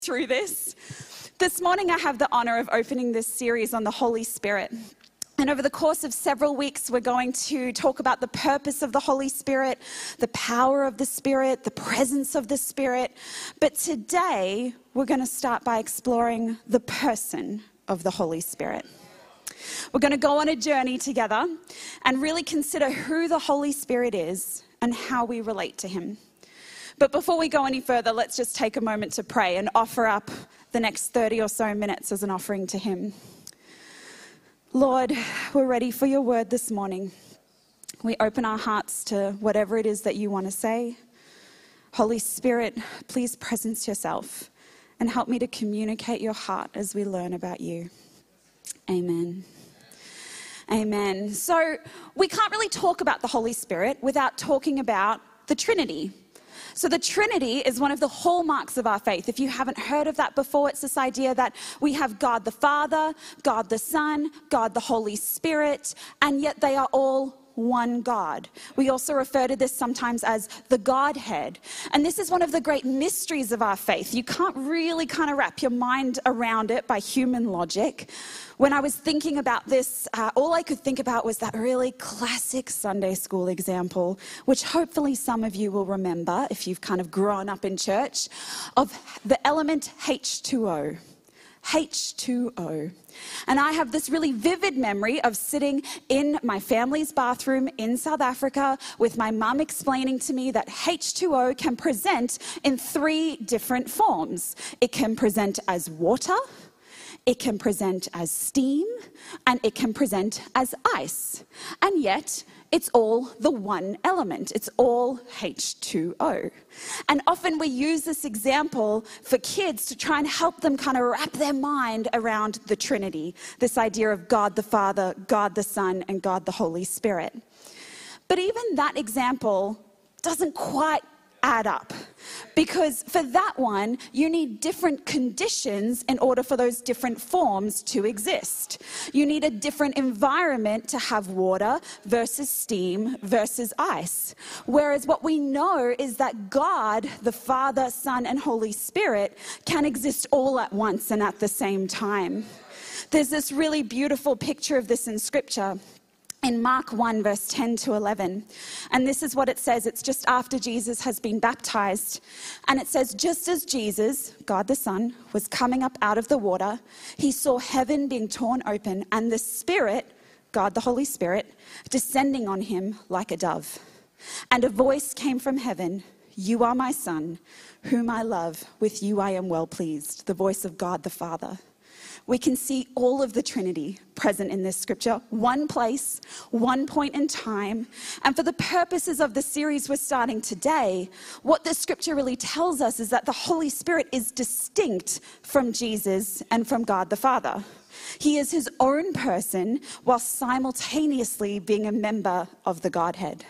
through this. This morning I have the honor of opening this series on the Holy Spirit. And over the course of several weeks, we're going to talk about the purpose of the Holy Spirit, the power of the Spirit, the presence of the Spirit. But today, we're going to start by exploring the person of the Holy Spirit. We're going to go on a journey together and really consider who the Holy Spirit is and how we relate to him. But before we go any further, let's just take a moment to pray and offer up the next 30 or so minutes as an offering to him. Lord, we're ready for your word this morning. We open our hearts to whatever it is that you want to say. Holy Spirit, please presence yourself and help me to communicate your heart as we learn about you. Amen. Amen. So we can't really talk about the Holy Spirit without talking about the Trinity. So the Trinity is one of the hallmarks of our faith. If you haven't heard of that before, it's this idea that we have God the Father, God the Son, God the Holy Spirit, and yet they are all one God. We also refer to this sometimes as the Godhead. And this is one of the great mysteries of our faith. You can't really kind of wrap your mind around it by human logic. When I was thinking about this, all I could think about was that really classic Sunday school example, which hopefully some of you will remember if you've kind of grown up in church, of the element H2O. H2O. And I have this really vivid memory of sitting in my family's bathroom in South Africa with my mum explaining to me that H2O can present in 3 different forms. It can present as water, it can present as steam, and it can present as ice. And yet, it's all the one element. It's all H2O. And often we use this example for kids to try and help them kind of wrap their mind around the Trinity, this idea of God the Father, God the Son, and God the Holy Spirit. But even that example doesn't quite add up, because for that one, you need different conditions in order for those different forms to exist. You need a different environment to have water versus steam versus ice. Whereas what we know is that God, the Father, Son, and Holy Spirit can exist all at once and at the same time. There's this really beautiful picture of this in Scripture in Mark 1, verse 10 to 11. And this is what it says. It's just after Jesus has been baptized. And it says, just as Jesus, God the Son, was coming up out of the water, he saw heaven being torn open and the Spirit, God the Holy Spirit, descending on him like a dove. And a voice came from heaven, "You are my Son, whom I love. With you I am well pleased." The voice of God the Father. We can see all of the Trinity present in this scripture, one place, one point in time. And for the purposes of the series we're starting today, what this scripture really tells us is that the Holy Spirit is distinct from Jesus and from God the Father. He is his own person while simultaneously being a member of the Godhead.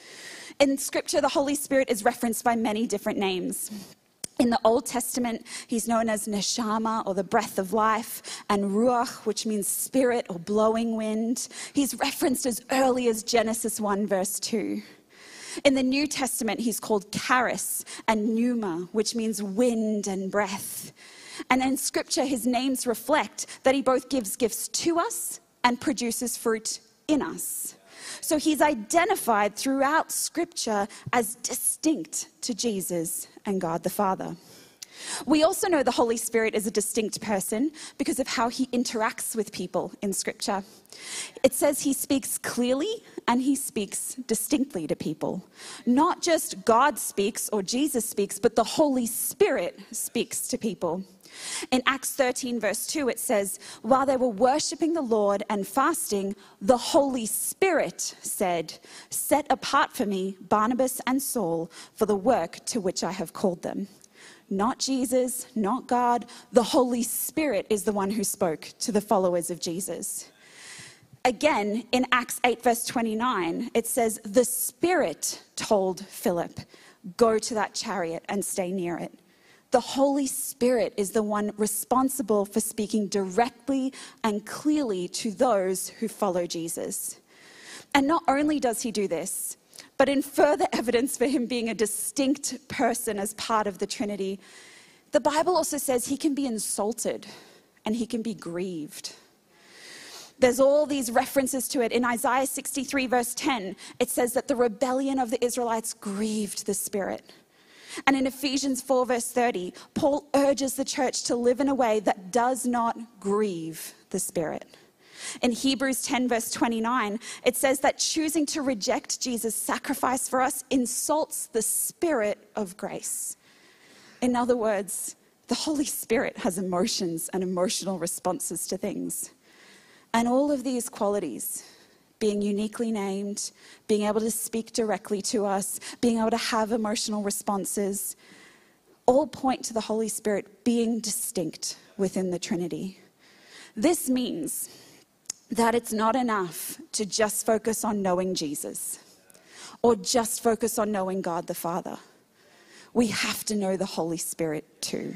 In scripture, the Holy Spirit is referenced by many different names. In the Old Testament, he's known as Neshama, or the breath of life, and Ruach, which means spirit or blowing wind. He's referenced as early as Genesis 1, verse 2. In the New Testament, he's called Charis and Pneuma, which means wind and breath. And in Scripture, his names reflect that he both gives gifts to us and produces fruit in us. So he's identified throughout Scripture as distinct to Jesus and God the Father. We also know the Holy Spirit is a distinct person because of how he interacts with people in Scripture. It says he speaks clearly and he speaks distinctly to people. Not just God speaks or Jesus speaks, but the Holy Spirit speaks to people. In Acts 13, verse 2, it says, while they were worshiping the Lord and fasting, the Holy Spirit said, "Set apart for me Barnabas and Saul for the work to which I have called them." Not Jesus, not God. The Holy Spirit is the one who spoke to the followers of Jesus. Again, in Acts 8, verse 29, it says, the Spirit told Philip, "Go to that chariot and stay near it." The Holy Spirit is the one responsible for speaking directly and clearly to those who follow Jesus. And not only does he do this, but in further evidence for him being a distinct person as part of the Trinity, The Bible also says he can be insulted and he can be grieved. There's all these references to it. In Isaiah 63 verse 10, it says that the rebellion of the Israelites grieved the Spirit. And in Ephesians 4 verse 30, Paul urges the church to live in a way that does not grieve the Spirit. In Hebrews 10 verse 29, it says that choosing to reject Jesus' sacrifice for us insults the Spirit of grace. In other words, the Holy Spirit has emotions and emotional responses to things. And all of these qualities, being uniquely named, being able to speak directly to us, being able to have emotional responses, all point to the Holy Spirit being distinct within the Trinity. This means that it's not enough to just focus on knowing Jesus or just focus on knowing God the Father. We have to know the Holy Spirit too.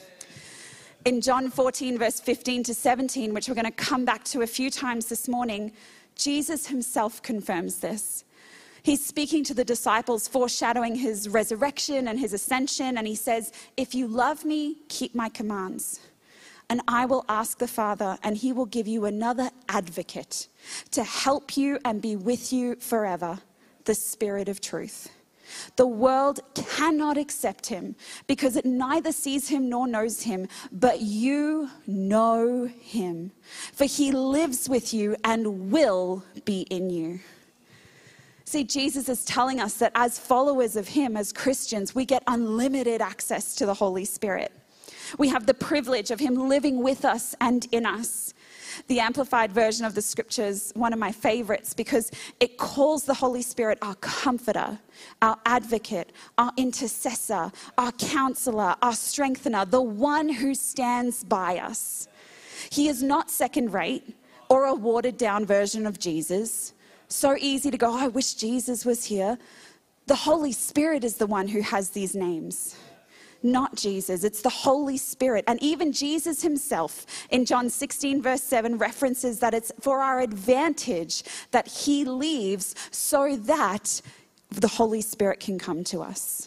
In John 14, verse 15 to 17, which we're going to come back to a few times this morning, Jesus himself confirms this. He's speaking to the disciples, foreshadowing his resurrection and his ascension, and he says, "If you love me, keep my commands. And I will ask the Father, and he will give you another advocate to help you and be with you forever, the Spirit of truth. The world cannot accept him because it neither sees him nor knows him, but you know him, for he lives with you and will be in you." See, Jesus is telling us that as followers of him, as Christians, we get unlimited access to the Holy Spirit. We have the privilege of him living with us and in us. The Amplified version of the scriptures, one of my favorites, because it calls the Holy Spirit our comforter, our advocate, our intercessor, our counselor, our strengthener, the one who stands by us. He is not second rate or a watered down version of Jesus. So easy to go, "Oh, I wish Jesus was here." The Holy Spirit is the one who has these names. Not Jesus, it's the Holy Spirit. And even Jesus himself in John 16 verse 7 references that it's for our advantage that he leaves so that the Holy Spirit can come to us.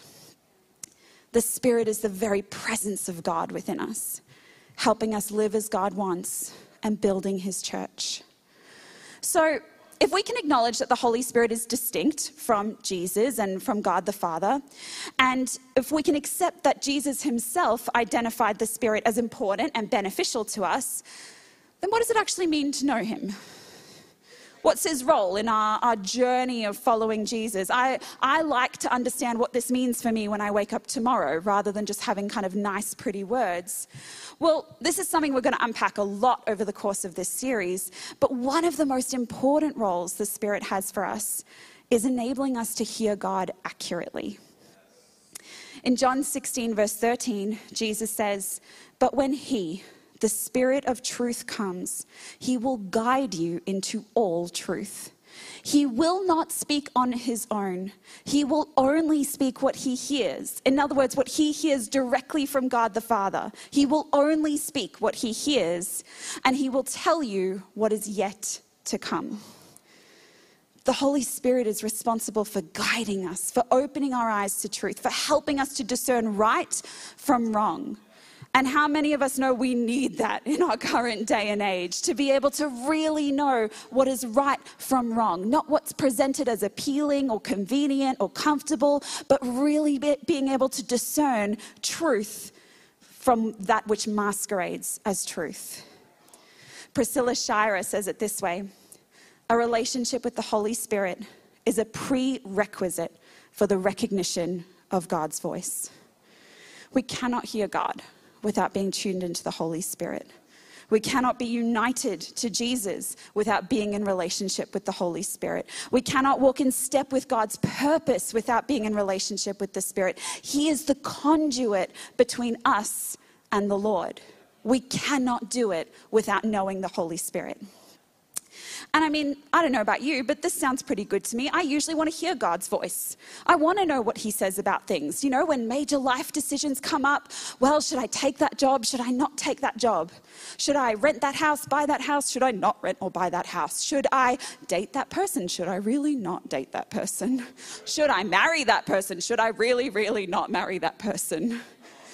The Spirit is the very presence of God within us, helping us live as God wants and building his church. So if we can acknowledge that the Holy Spirit is distinct from Jesus and from God the Father, and if we can accept that Jesus himself identified the Spirit as important and beneficial to us, then what does it actually mean to know him? What's his role in our journey of following Jesus? I like to understand what this means for me when I wake up tomorrow, rather than just having kind of nice, pretty words. Well, this is something we're going to unpack a lot over the course of this series, but one of the most important roles the Spirit has for us is enabling us to hear God accurately. In John 16, verse 13, Jesus says, "But when he, the Spirit of truth, comes, he will guide you into all truth. He will not speak on his own. He will only speak what he hears." In other words, what he hears directly from God the Father. He will only speak what he hears, and he will tell you what is yet to come. The Holy Spirit is responsible for guiding us, for opening our eyes to truth, for helping us to discern right from wrong. And how many of us know we need that in our current day and age, to be able to really know what is right from wrong, not what's presented as appealing or convenient or comfortable, but really being able to discern truth from that which masquerades as truth. Priscilla Shirer says it this way: "A relationship with the Holy Spirit is a prerequisite for the recognition of God's voice." We cannot hear God without being tuned into the Holy Spirit. We cannot be united to Jesus without being in relationship with the Holy Spirit. We cannot walk in step with God's purpose without being in relationship with the Spirit. He is the conduit between us and the Lord. We cannot do it without knowing the Holy Spirit. And I mean, I don't know about you, but this sounds pretty good to me. I usually want to hear God's voice. I want to know what he says about things. You know, when major life decisions come up, well, should I take that job? Should I not take that job? Should I rent that house, buy that house? Should I not rent or buy that house? Should I date that person? Should I really not date that person? Should I marry that person? Should I really, really not marry that person?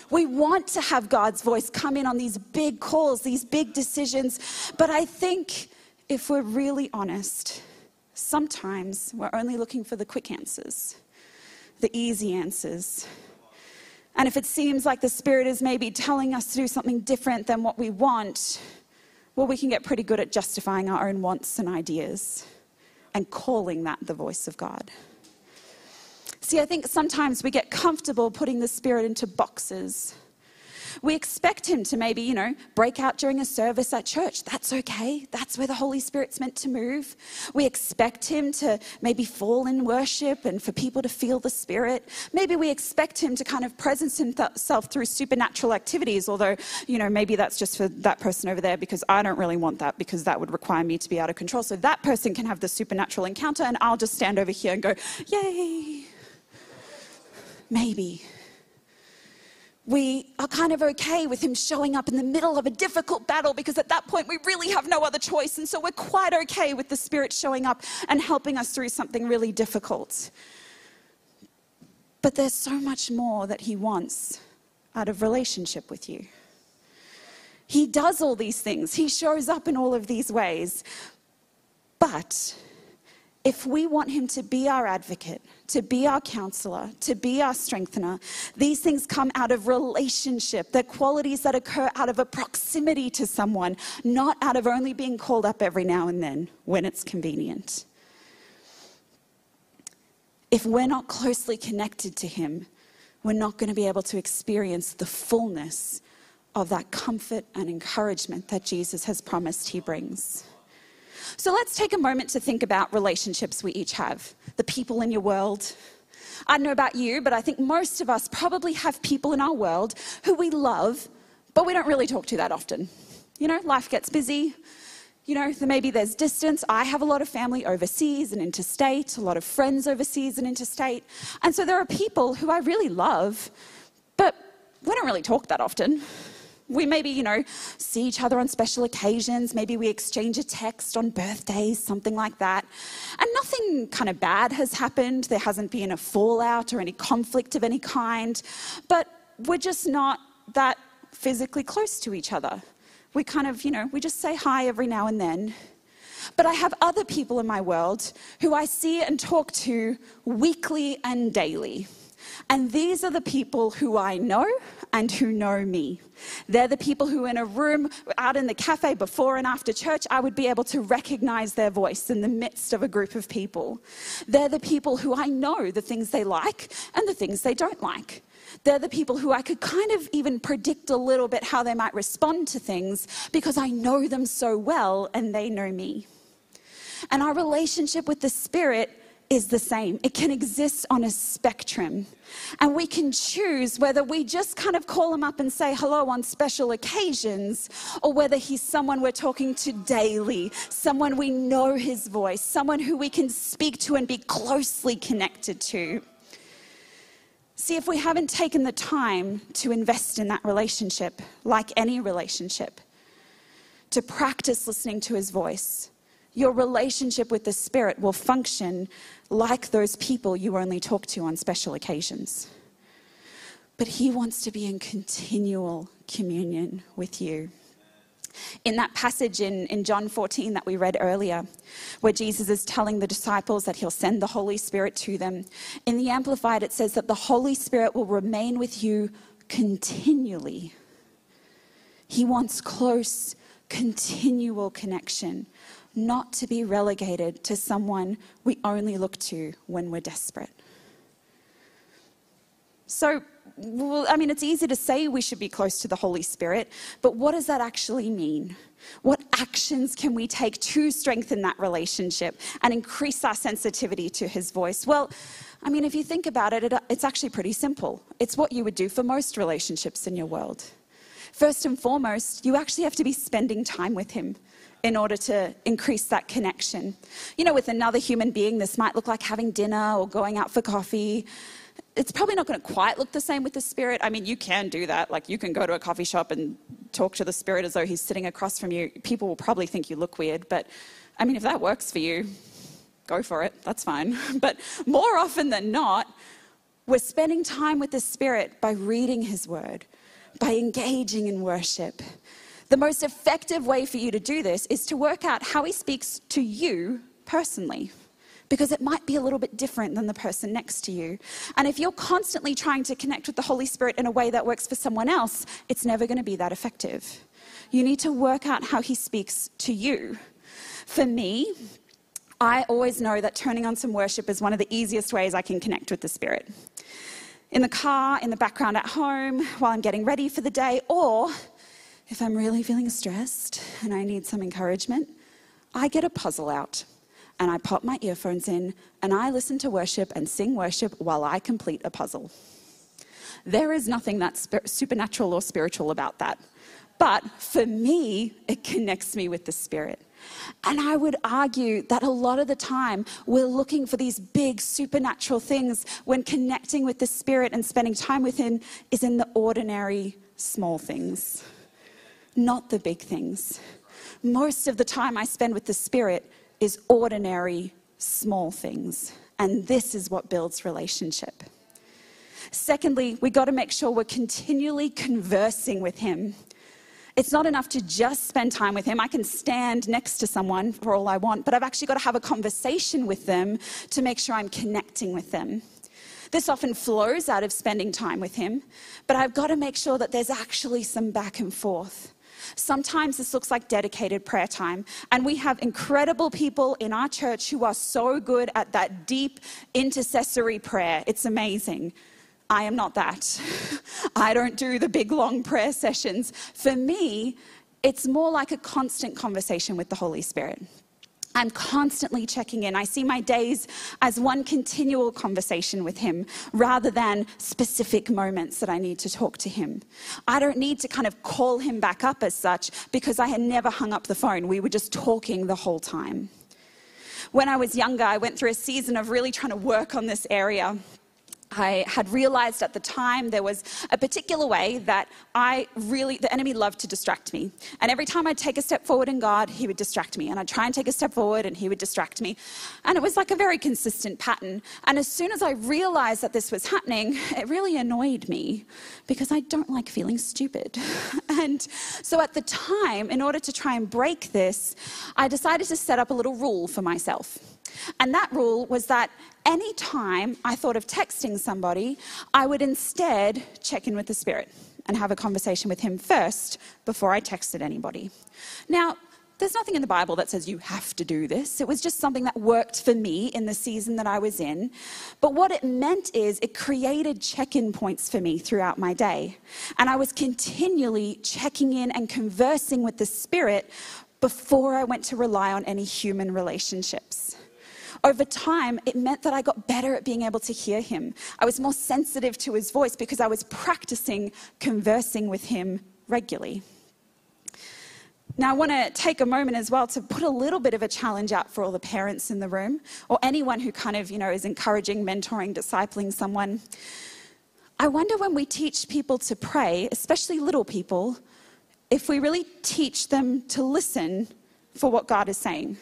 We want to have God's voice come in on these big calls, these big decisions. But I think if we're really honest, sometimes we're only looking for the quick answers, the easy answers. And if it seems like the Spirit is maybe telling us to do something different than what we want, well, we can get pretty good at justifying our own wants and ideas and calling that the voice of God. See, I think sometimes we get comfortable putting the Spirit into boxes. We expect him to maybe, break out during a service at church. That's okay. That's where the Holy Spirit's meant to move. We expect him to maybe fall in worship and for people to feel the Spirit. Maybe we expect him to kind of presence himself through supernatural activities, although, maybe that's just for that person over there because I don't really want that because that would require me to be out of control. So that person can have the supernatural encounter and I'll just stand over here and go, yay. Maybe. We are kind of okay with him showing up in the middle of a difficult battle because at that point we really have no other choice. And so we're quite okay with the Spirit showing up and helping us through something really difficult. But there's so much more that he wants out of relationship with you. He does all these things. He shows up in all of these ways. But if we want him to be our advocate, to be our counselor, to be our strengthener, these things come out of relationship. They're qualities that occur out of a proximity to someone, not out of only being called up every now and then when it's convenient. If we're not closely connected to him, we're not going to be able to experience the fullness of that comfort and encouragement that Jesus has promised he brings. So let's take a moment to think about relationships we each have, the people in your world. I don't know about you, but I think most of us probably have people in our world who we love, but we don't really talk to that often. Life gets busy. Maybe there's distance. I have a lot of family overseas and interstate, a lot of friends overseas and interstate. And so there are people who I really love, but we don't really talk that often. We maybe, see each other on special occasions. Maybe we exchange a text on birthdays, something like that. And nothing kind of bad has happened. There hasn't been a fallout or any conflict of any kind. But we're just not that physically close to each other. We kind of, we just say hi every now and then. But I have other people in my world who I see and talk to weekly and daily. And these are the people who I know and who know me. They're the people who in a room out in the cafe before and after church, I would be able to recognize their voice in the midst of a group of people. They're the people who I know the things they like and the things they don't like. They're the people who I could kind of even predict a little bit how they might respond to things because I know them so well and they know me. And our relationship with the Spirit is the same. It can exist on a spectrum. And we can choose whether we just kind of call him up and say hello on special occasions, or whether he's someone we're talking to daily, someone we know his voice, someone who we can speak to and be closely connected to. See, if we haven't taken the time to invest in that relationship, like any relationship, to practice listening to his voice, your relationship with the Spirit will function like those people you only talk to on special occasions. But he wants to be in continual communion with you. In that passage in John 14 that we read earlier, where Jesus is telling the disciples that he'll send the Holy Spirit to them, in the Amplified it says that the Holy Spirit will remain with you continually. He wants close, continual connection, not to be relegated to someone we only look to when we're desperate. So, it's easy to say we should be close to the Holy Spirit, but what does that actually mean? What actions can we take to strengthen that relationship and increase our sensitivity to his voice? Well, if you think about it, it's actually pretty simple. It's what you would do for most relationships in your world. First and foremost, you actually have to be spending time with him in order to increase that connection. With another human being, this might look like having dinner or going out for coffee. It's probably not going to quite look the same with the Spirit. You can do that. Like, you can go to a coffee shop and talk to the Spirit as though he's sitting across from you. People will probably think you look weird, but if that works for you, go for it. That's fine. But more often than not, We're spending time with the Spirit by reading his word, by engaging in worship. The most effective way for you to do this is to work out how he speaks to you personally, because it might be a little bit different than the person next to you. And if you're constantly trying to connect with the Holy Spirit in a way that works for someone else, it's never going to be that effective. You need to work out how he speaks to you. For me, I always know that turning on some worship is one of the easiest ways I can connect with the Spirit. In the car, in the background at home, while I'm getting ready for the day, or if I'm really feeling stressed and I need some encouragement, I get a puzzle out and I pop my earphones in and I listen to worship and sing worship while I complete a puzzle. There is nothing that's supernatural or spiritual about that. But for me, it connects me with the Spirit. And I would argue that a lot of the time we're looking for these big supernatural things when connecting with the Spirit and spending time with him is in the ordinary small things, not the big things. Most of the time I spend with the Spirit is ordinary small things. And this is what builds relationship. Secondly, we got to make sure we're continually conversing with him. It's not enough to just spend time with him. I can stand next to someone for all I want, but I've actually got to have a conversation with them to make sure I'm connecting with them. This often flows out of spending time with him, but I've got to make sure that there's actually some back and forth. Sometimes this looks like dedicated prayer time, and we have incredible people in our church who are so good at that deep intercessory prayer. It's amazing. I am not that. I don't do the big long prayer sessions. For me, it's more like a constant conversation with the Holy Spirit. I'm constantly checking in. I see my days as one continual conversation with him rather than specific moments that I need to talk to him. I don't need to kind of call him back up as such because I had never hung up the phone. We were just talking the whole time. When I was younger, I went through a season of really trying to work on this area. I had realized at the time there was a particular way that the enemy loved to distract me. And every time I'd take a step forward in God, he would distract me. And I'd try and take a step forward and he would distract me. And it was like a very consistent pattern. And as soon as I realized that this was happening, it really annoyed me because I don't like feeling stupid. And so at the time, in order to try and break this, I decided to set up a little rule for myself. And that rule was that any time I thought of texting somebody, I would instead check in with the Spirit and have a conversation with him first before I texted anybody. Now, there's nothing in the Bible that says you have to do this. It was just something that worked for me in the season that I was in. But what it meant is it created check-in points for me throughout my day. And I was continually checking in and conversing with the Spirit before I went to rely on any human relationships. Over time, it meant that I got better at being able to hear him. I was more sensitive to his voice because I was practicing conversing with him regularly. Now, I want to take a moment as well to put a little bit of a challenge out for all the parents in the room or anyone who kind of, is encouraging, mentoring, discipling someone. I wonder when we teach people to pray, especially little people, if we really teach them to listen for what God is saying.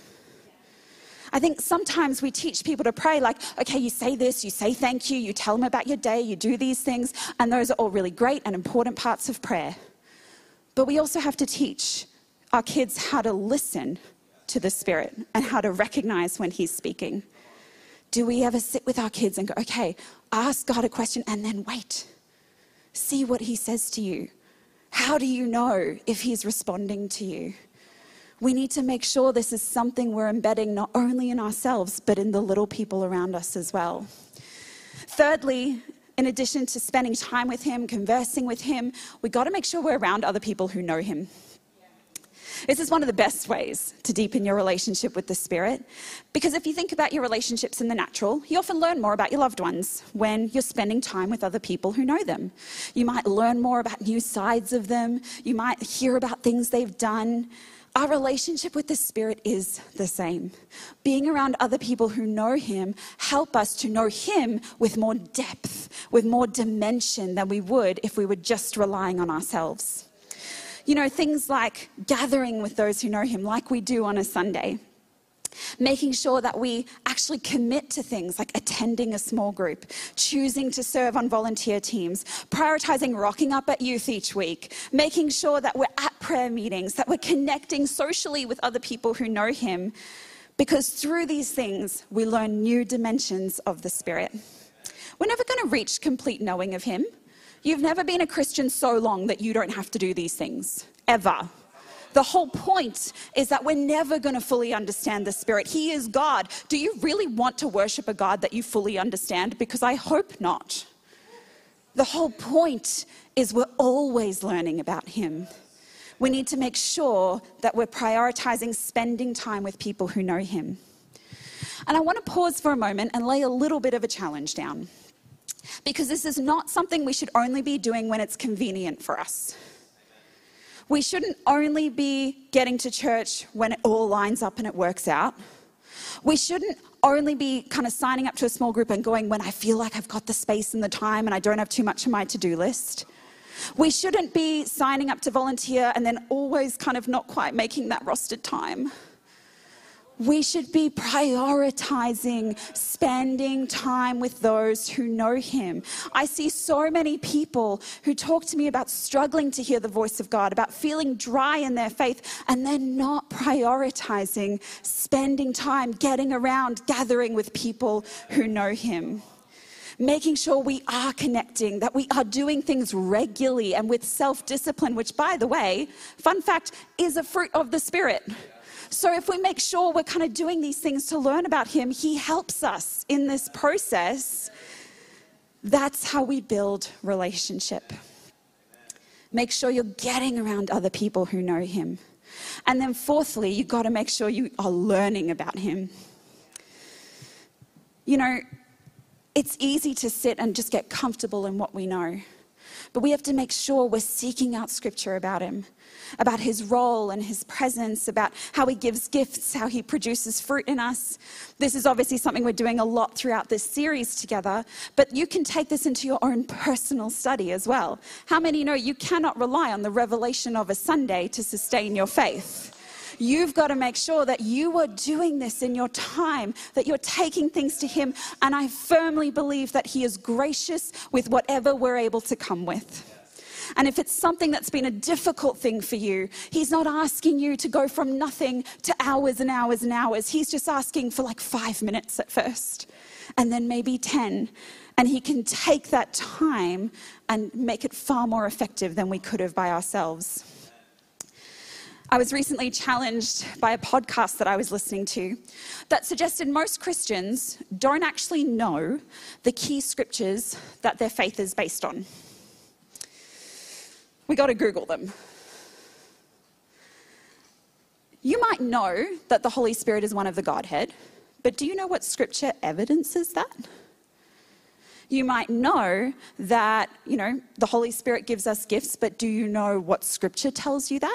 I think sometimes we teach people to pray like, okay, you say this, you say thank you, you tell them about your day, you do these things, and those are all really great and important parts of prayer. But we also have to teach our kids how to listen to the Spirit and how to recognize when he's speaking. Do we ever sit with our kids and go, okay, ask God a question and then wait. See what he says to you. How do you know if he's responding to you? We need to make sure this is something we're embedding not only in ourselves, but in the little people around us as well. Thirdly, in addition to spending time with him, conversing with him, we got to make sure we're around other people who know him. This is one of the best ways to deepen your relationship with the Spirit. Because if you think about your relationships in the natural, you often learn more about your loved ones when you're spending time with other people who know them. You might learn more about new sides of them. You might hear about things they've done. Our relationship with the Spirit is the same. Being around other people who know him help us to know him with more depth, with more dimension than we would if we were just relying on ourselves. Things like gathering with those who know him like we do on a Sunday. Making sure that we actually commit to things like attending a small group, choosing to serve on volunteer teams, prioritizing rocking up at youth each week, making sure that we're at prayer meetings, that we're connecting socially with other people who know him, because through these things, we learn new dimensions of the Spirit. We're never going to reach complete knowing of him. You've never been a Christian so long that you don't have to do these things, ever. The whole point is that we're never going to fully understand the Spirit. He is God. Do you really want to worship a God that you fully understand? Because I hope not. The whole point is we're always learning about him. We need to make sure that we're prioritizing spending time with people who know him. And I want to pause for a moment and lay a little bit of a challenge down, because this is not something we should only be doing when it's convenient for us. We shouldn't only be getting to church when it all lines up and it works out. We shouldn't only be kind of signing up to a small group and going when I feel like I've got the space and the time and I don't have too much on my to-do list. We shouldn't be signing up to volunteer and then always kind of not quite making that rostered time. We should be prioritizing spending time with those who know him. I see so many people who talk to me about struggling to hear the voice of God, about feeling dry in their faith, and they're not prioritizing spending time, getting around, gathering with people who know him. Making sure we are connecting, that we are doing things regularly and with self-discipline, which, by the way, fun fact, is a fruit of the Spirit. So if we make sure we're kind of doing these things to learn about him, he helps us in this process. That's how we build relationship. Make sure you're getting around other people who know him. And then fourthly, you've got to make sure you are learning about him. You know, it's easy to sit and just get comfortable in what we know. But we have to make sure we're seeking out scripture about him, about his role and his presence, about how he gives gifts, how he produces fruit in us. This is obviously something we're doing a lot throughout this series together, but you can take this into your own personal study as well. How many know you cannot rely on the revelation of a Sunday to sustain your faith? You've got to make sure that you are doing this in your time, that you're taking things to him. And I firmly believe that he is gracious with whatever we're able to come with. And if it's something that's been a difficult thing for you, he's not asking you to go from nothing to hours and hours and hours. He's just asking for like 5 minutes at first, and then maybe 10. And he can take that time and make it far more effective than we could have by ourselves. I was recently challenged by a podcast that I was listening to that suggested most Christians don't actually know the key scriptures that their faith is based on. We got to Google them. You might know that the Holy Spirit is one of the Godhead, but do you know what scripture evidences that? You might know that, the Holy Spirit gives us gifts, but do you know what scripture tells you that?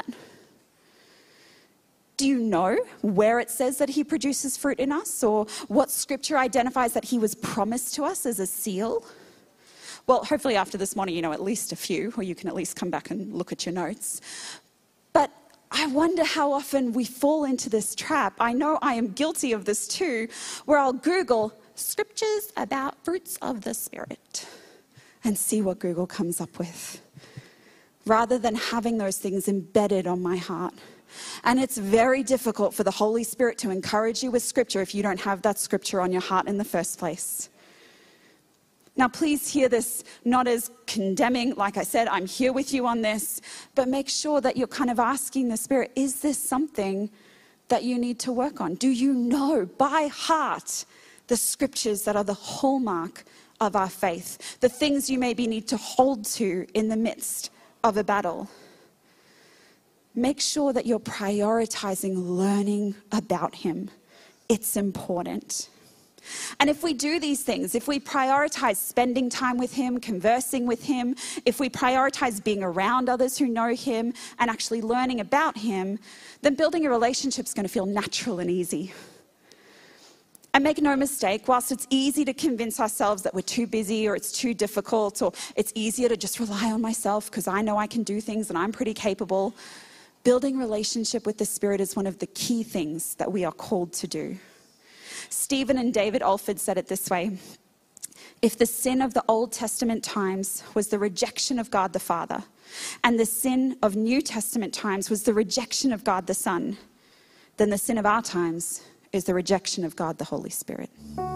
Do you know where it says that he produces fruit in us, or what scripture identifies that he was promised to us as a seal? Well, hopefully after this morning, you know at least a few, or you can at least come back and look at your notes. But I wonder how often we fall into this trap. I know I am guilty of this too, where I'll Google scriptures about fruits of the Spirit and see what Google comes up with, rather than having those things embedded on my heart. And it's very difficult for the Holy Spirit to encourage you with scripture if you don't have that scripture on your heart in the first place. Now, please hear this not as condemning. Like I said, I'm here with you on this, but make sure that you're kind of asking the Spirit, is this something that you need to work on? Do you know by heart the scriptures that are the hallmark of our faith, the things you maybe need to hold to in the midst of a battle? Make sure that you're prioritizing learning about him. It's important. And if we do these things, if we prioritize spending time with him, conversing with him, if we prioritize being around others who know him and actually learning about him, then building a relationship is going to feel natural and easy. And make no mistake, whilst it's easy to convince ourselves that we're too busy or it's too difficult or it's easier to just rely on myself because I know I can do things and I'm pretty capable, building relationship with the Spirit is one of the key things that we are called to do. Stephen and David Alford said it this way: if the sin of the Old Testament times was the rejection of God the Father, and the sin of New Testament times was the rejection of God the Son, then the sin of our times is the rejection of God the Holy Spirit.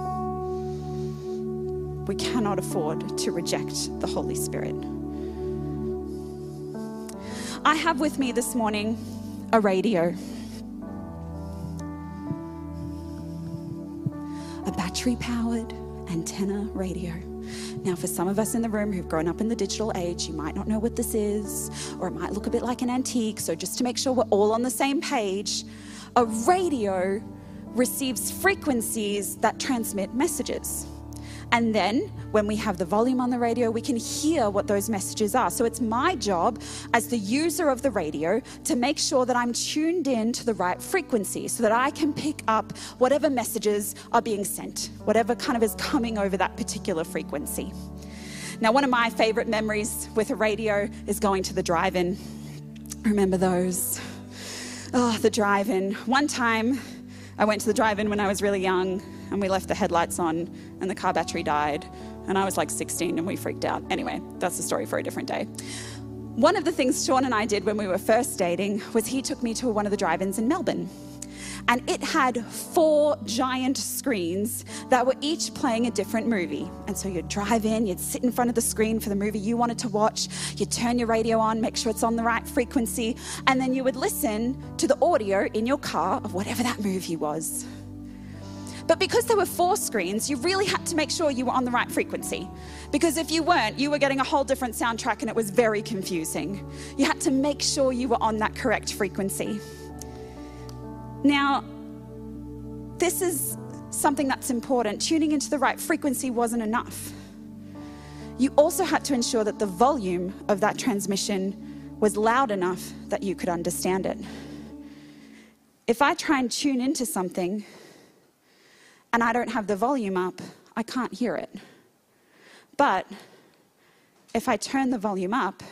We cannot afford to reject the Holy Spirit. I have with me this morning a radio, a battery-powered antenna radio. Now, for some of us in the room who've grown up in the digital age, you might not know what this is, or it might look a bit like an antique. So just to make sure we're all on the same page, a radio receives frequencies that transmit messages. And then when we have the volume on the radio, we can hear what those messages are. So it's my job as the user of the radio to make sure that I'm tuned in to the right frequency so that I can pick up whatever messages are being sent, whatever kind of is coming over that particular frequency. Now, one of my favorite memories with a radio is going to the drive-in. Remember those? Oh, the drive-in. One time I went to the drive-in when I was really young, and we left the headlights on and the car battery died, and I was like 16 and we freaked out. Anyway, that's a story for a different day. One of the things Sean and I did when we were first dating was he took me to one of the drive-ins in Melbourne, and it had 4 giant screens that were each playing a different movie. And so you'd drive in, you'd sit in front of the screen for the movie you wanted to watch, you'd turn your radio on, make sure it's on the right frequency, and then you would listen to the audio in your car of whatever that movie was. But because there were 4 screens, you really had to make sure you were on the right frequency. Because if you weren't, you were getting a whole different soundtrack and it was very confusing. You had to make sure you were on that correct frequency. Now, this is something that's important. Tuning into the right frequency wasn't enough. You also had to ensure that the volume of that transmission was loud enough that you could understand it. If I try and tune into something and I don't have the volume up, I can't hear it. But if I turn the volume up,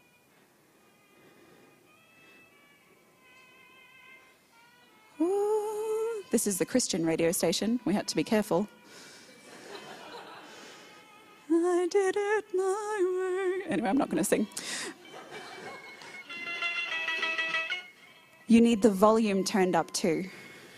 this is the Christian radio station. We had to be careful. I did it my way. Anyway, I'm not going to sing. You need the volume turned up too.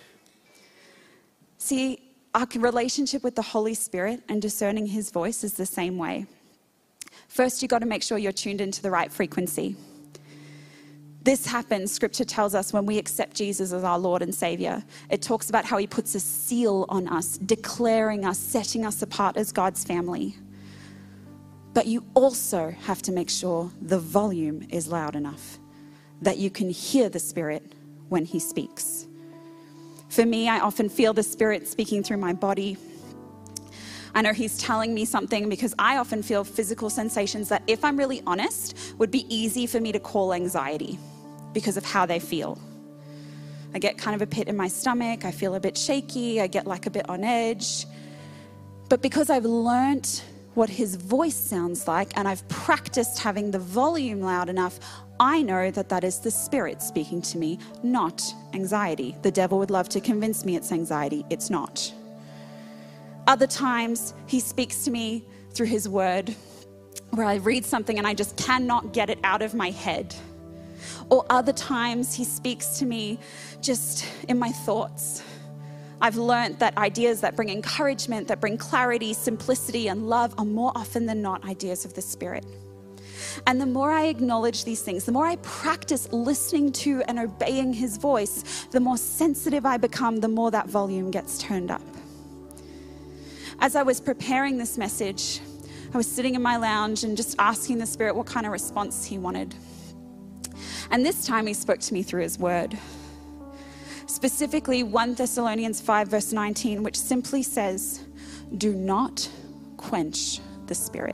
See, our relationship with the Holy Spirit and discerning his voice is the same way. First, you've got to make sure you're tuned into the right frequency. This happens, Scripture tells us, when we accept Jesus as our Lord and Savior. It talks about how he puts a seal on us, declaring us, setting us apart as God's family. But you also have to make sure the volume is loud enough that you can hear the Spirit when he speaks. For me, I often feel the Spirit speaking through my body. I know he's telling me something because I often feel physical sensations that, if I'm really honest, would be easy for me to call anxiety because of how they feel. I get kind of a pit in my stomach. I feel a bit shaky. I get like a bit on edge. But because I've learnt what his voice sounds like and I've practiced having the volume loud enough, I know that that is the Spirit speaking to me, not anxiety. The devil would love to convince me it's anxiety. It's not. Other times, he speaks to me through his word, where I read something and I just cannot get it out of my head. Or other times, he speaks to me just in my thoughts. I've learned that ideas that bring encouragement, that bring clarity, simplicity, and love are more often than not ideas of the Spirit. And the more I acknowledge these things, the more I practice listening to and obeying his voice, the more sensitive I become, the more that volume gets turned up. As I was preparing this message, I was sitting in my lounge and just asking the Spirit what kind of response he wanted. And this time he spoke to me through his word. Specifically 1 Thessalonians 5 verse 19, which simply says, do not quench the Spirit.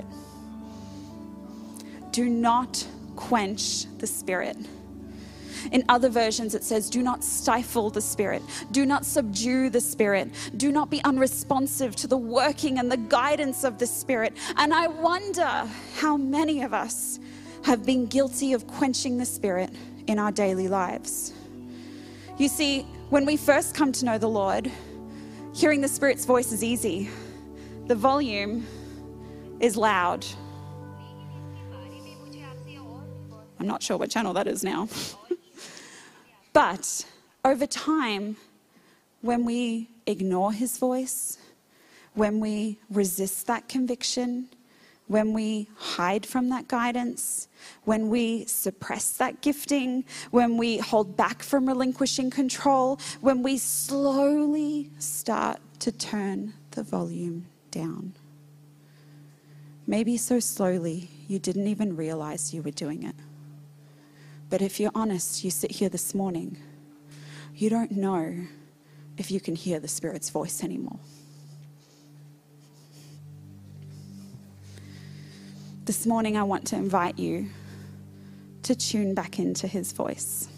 Do not quench the Spirit. In other versions, it says, do not stifle the Spirit. Do not subdue the Spirit. Do not be unresponsive to the working and the guidance of the Spirit. And I wonder how many of us have been guilty of quenching the Spirit in our daily lives. You see, when we first come to know the Lord, Hearing the Spirit's voice is easy. The volume is loud. I'm not sure what channel that is now. But over time, when we ignore his voice, when we resist that conviction, when we hide from that guidance, when we suppress that gifting, when we hold back from relinquishing control, when we slowly start to turn the volume down. Maybe so slowly you didn't even realize you were doing it. But if you're honest, you sit here this morning, you don't know if you can hear the Spirit's voice anymore. This morning, I want to invite you to tune back into his voice.